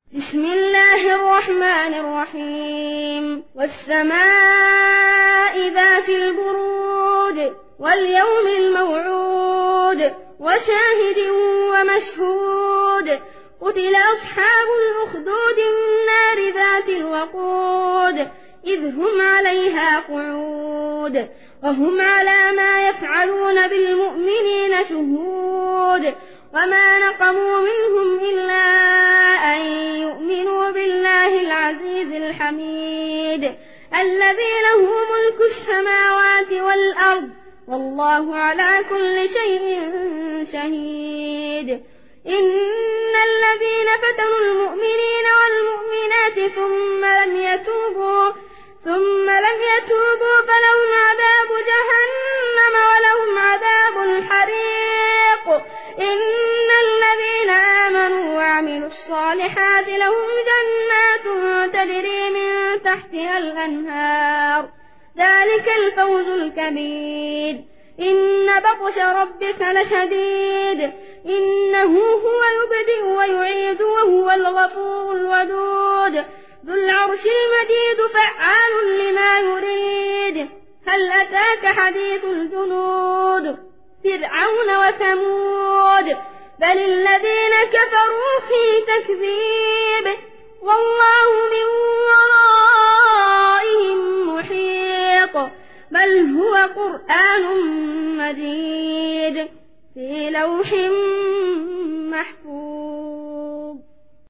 بسم الله الرحمن الرحيم والسماء ذات البروج واليوم الموعود وشاهد ومشهود قتل أصحاب الأخدود النار ذات الوقود إذ هم عليها قعود وهم على ما يفعلون بالمؤمنين شهود وما نقموا منهم إلا أن يؤمنوا بالله العزيز الحميد الذي له ملك السماوات والأرض والله على كل شيء شهيد إن الذين فتنوا المؤمنين والمؤمنات ثم لم يتوبوا فلهم عذاب جهنم ولهم عذاب الحريق إن الذين آمنوا وعملوا الصالحات لهم جنات تجري من تحتها الأنهار ذلك الفوز الكبير إن بطش ربك لشديد إنه هو يبدئ ويعيد وهو الغفور الودود ذو العرش المجيد فعال لما يريد هل أتاك حديث الجنود فرعون وثمود بل الذين كفروا في تكذيب والله من ورائهم محيط بل هو قرآن مجيد في لوح